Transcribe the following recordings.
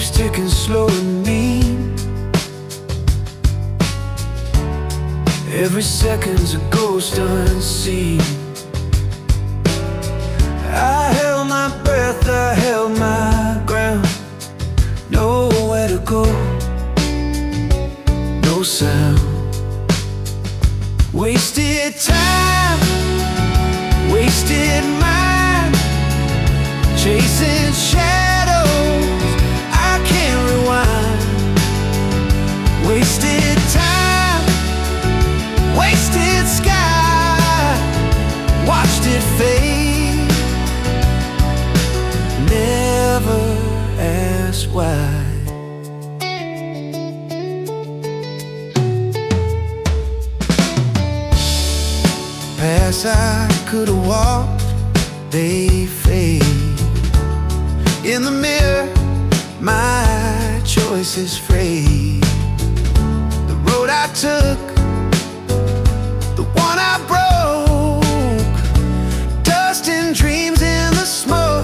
keeps ticking slow and mean. Every second's a ghost unseen. I held my breath, I held my ground. Nowhere to go, no sound. Wasted time, wasted mind, chasing shadows, I can't rewind. Wasted time, wasted sky, watched it fade. Never asked why. Paths I could've walked, they fade. In the mirror, my choices frayed. The road I took, the one I broke, dust and dreams in the smoke.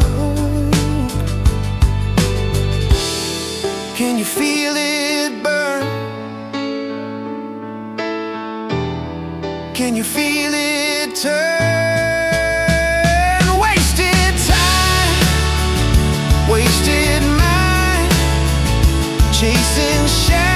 Can you feel it burn? Can you feel it turn? Wasted time, wasted mind, chasing shadows.